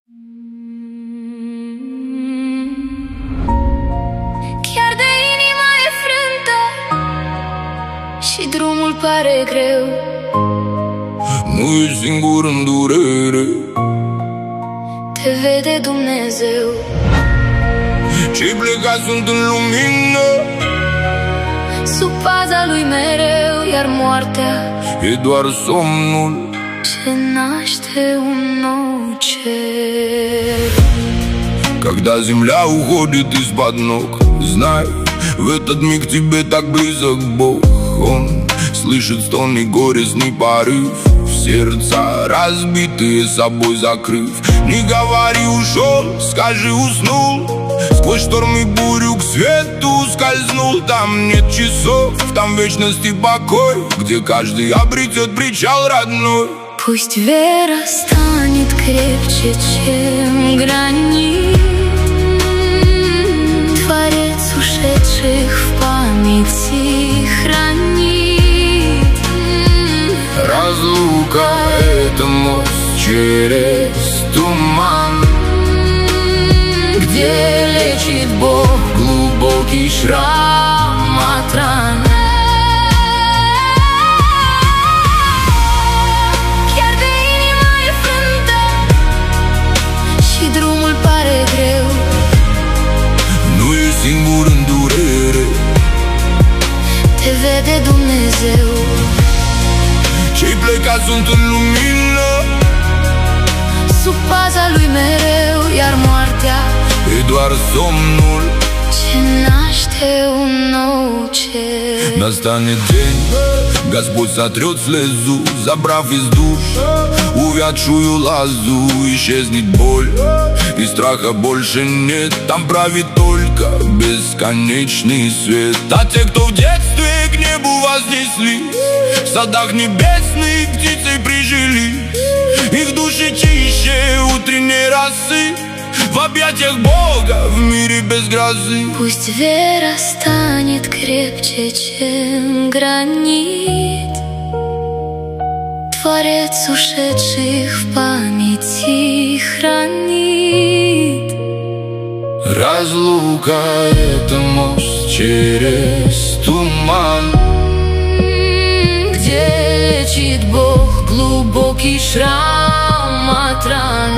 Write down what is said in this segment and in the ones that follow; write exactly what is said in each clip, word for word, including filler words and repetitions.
Chiar de inima e frântă și drumul pare greu, nu e singur în durere, te vede Dumnezeu. cei plecați sunt în lumină, sub paza lui mereu, iar moartea e doar somnul ce naște un nou cer. Когда земля уходит из-под ног, знай, в этот миг тебе так близок Бог. Он слышит стон и горестный порыв, сердца разбитые собой закрыв. Не говори ушел, скажи уснул, сквозь шторм и бурю к свету скользнул. Там нет часов, там вечность и покой, где каждый обретет причал родной. Пусть вера станет крепче, чем гранит, Творец ушедших в памяти хранит. Разлука — это мост через туман, где лечит Бог глубокий шрам от ран. Chiar de inima e frântă și drumul pare greu, nu e singur în durere, te vede Dumnezeu. cei plecați sunt în lumină, sub paza lui mereu, iar moartea e doar somnul. ce naște un nou cer. Настанет день, Господь сотрет слезу, забрав из душ увядшую лозу. Исчезнет боль, и страха больше нет, там правит только бесконечный свет. А те, кто в детстве к небу вознеслись, в садах небесных птицей прижились, их души чище утренней росы, в объятиях Бога в мире без грозы. Пусть вера станет крепче, чем гранит, Творец ушедших в памяти хранит. Разлука — это мост через туман, где лечит Бог глубокий шрам от ран.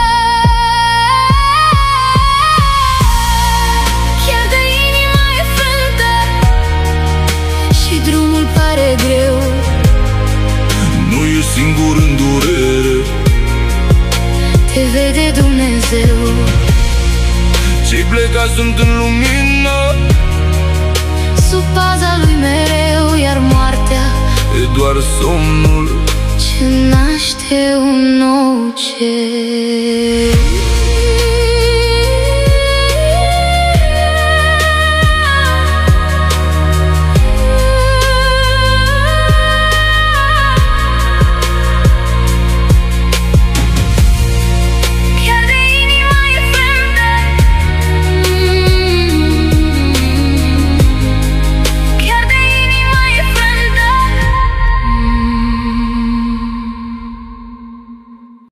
Chiar de inima e frântă și drumul pare greu, nu e singur în durere, te vede Dumnezeu. cei plecați sunt în lumină, Sub paza lui mereu, iar moartea e doar somnul ce naște un nou cer.